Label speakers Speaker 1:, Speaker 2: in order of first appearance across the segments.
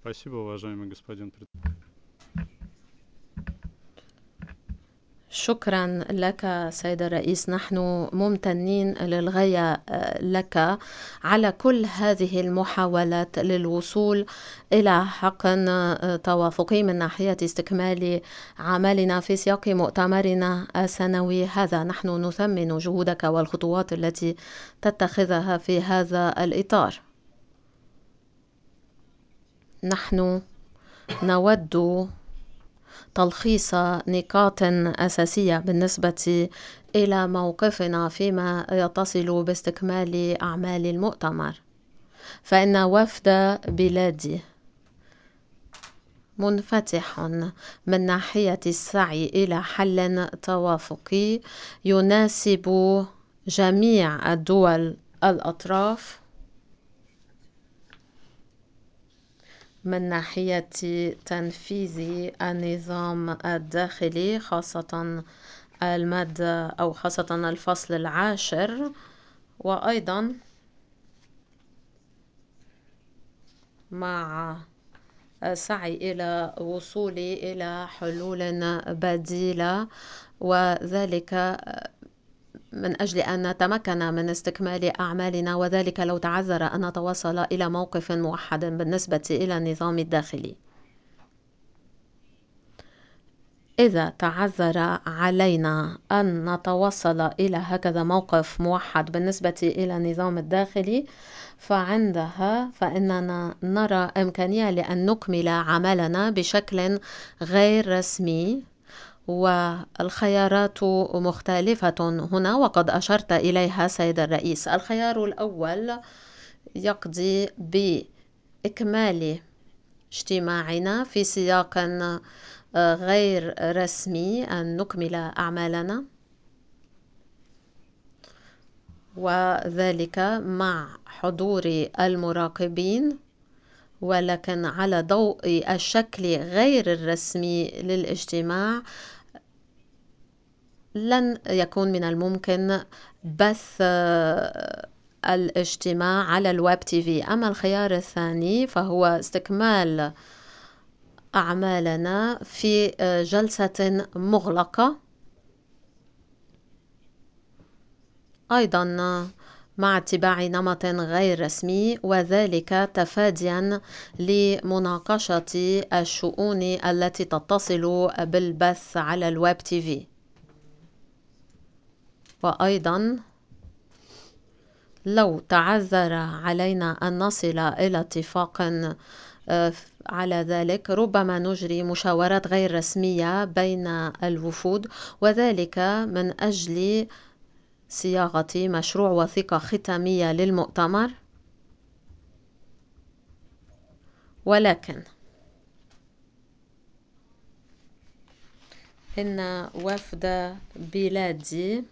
Speaker 1: Спасибо, уважаемый господин
Speaker 2: شكرا لك سيد الرئيس. نحن ممتنين للغاية لك على كل هذه المحاولات للوصول إلى حق توافقي من ناحية استكمال عملنا في سياق مؤتمرنا السنوي هذا. نحن نثمن جهودك والخطوات التي تتخذها في هذا الإطار. نحن نود تلخيص نقاط أساسية بالنسبة إلى موقفنا فيما يتصل باستكمال أعمال المؤتمر. فإن وفد بلادي منفتح من ناحية السعي إلى حل توافقي يناسب جميع الدول الأطراف من ناحية تنفيذ النظام الداخلي، خاصة المادة أو خاصة الفصل 10، وأيضا مع السعي إلى وصول إلى حلول بديلة، وذلك من أجل أن نتمكن من استكمال أعمالنا، وذلك لو تعذر أن نتوصل إلى موقف موحد بالنسبة إلى النظام الداخلي. إذا تعذر علينا أن نتوصل إلى هكذا موقف موحد بالنسبة إلى النظام الداخلي، فعندها فإننا نرى إمكانية لأن نكمل عملنا بشكل غير رسمي، والخيارات مختلفة هنا وقد أشرت إليها سيد الرئيس. الخيار الأول يقضي بإكمال اجتماعنا في سياق غير رسمي، أن نكمل أعمالنا، وذلك مع حضور المراقبين، ولكن على ضوء الشكل غير الرسمي للاجتماع لن يكون من الممكن بث الاجتماع على الويب تي في. أما الخيار الثاني فهو استكمال أعمالنا في جلسة مغلقة، أيضا مع اتباع نمط غير رسمي، وذلك تفاديا لمناقشة الشؤون التي تتصل بالبث على الويب تي في. وأيضا لو تعذر علينا أن نصل إلى اتفاق على ذلك، ربما نجري مشاورات غير رسمية بين الوفود، وذلك من أجل صياغة مشروع وثيقة ختامية للمؤتمر. ولكن إن وفد بلادي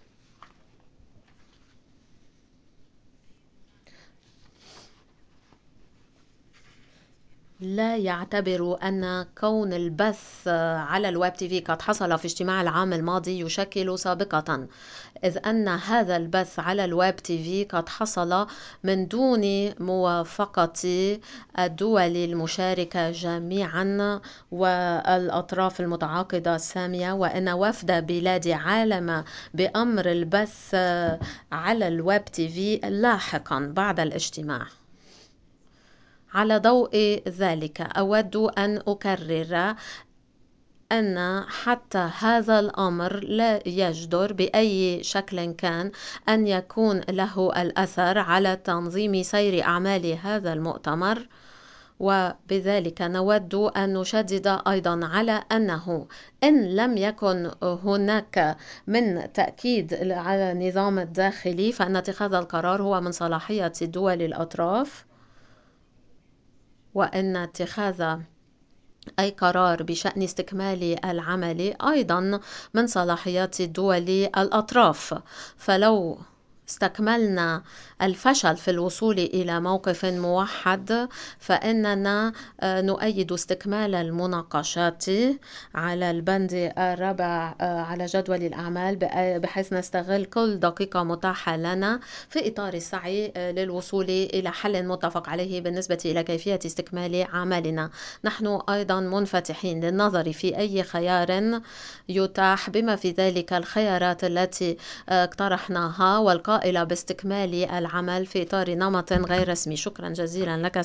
Speaker 2: لا يعتبر أن كون البث على الويب تي في قد حصل في اجتماع العام الماضي يشكل سابقة، إذ أن هذا البث على الويب تي في قد حصل من دون موافقة الدول المشاركة جميعا والأطراف المتعاقدة السامية، وأن وفد بلادي علم بأمر البث على الويب تي في لاحقا بعد الاجتماع. على ضوء ذلك أود أن أكرر أن حتى هذا الأمر لا يجدر بأي شكل كان أن يكون له الأثر على تنظيم سير أعمال هذا المؤتمر، وبذلك نود أن نشدد أيضا على أنه إن لم يكن هناك من تأكيد على النظام الداخلي، فإن اتخاذ القرار هو من صلاحية دول الأطراف، وأن اتخاذ أي قرار بشأن استكمال العمل أيضا من صلاحيات دول الأطراف. فلو استكملنا الفشل في الوصول إلى موقف موحد، فإننا نؤيد استكمال المناقشات على البند الرابع على جدول الأعمال، بحيث نستغل كل دقيقة متاحة لنا في إطار السعي للوصول إلى حل متفق عليه بالنسبة إلى كيفية استكمال عملنا. نحن أيضا منفتحين للنظر في أي خيار يتاح، بما في ذلك الخيارات التي اقترحناها والقائلة باستكمال العمل في إطار نمط غير رسمي. شكرا جزيلا لك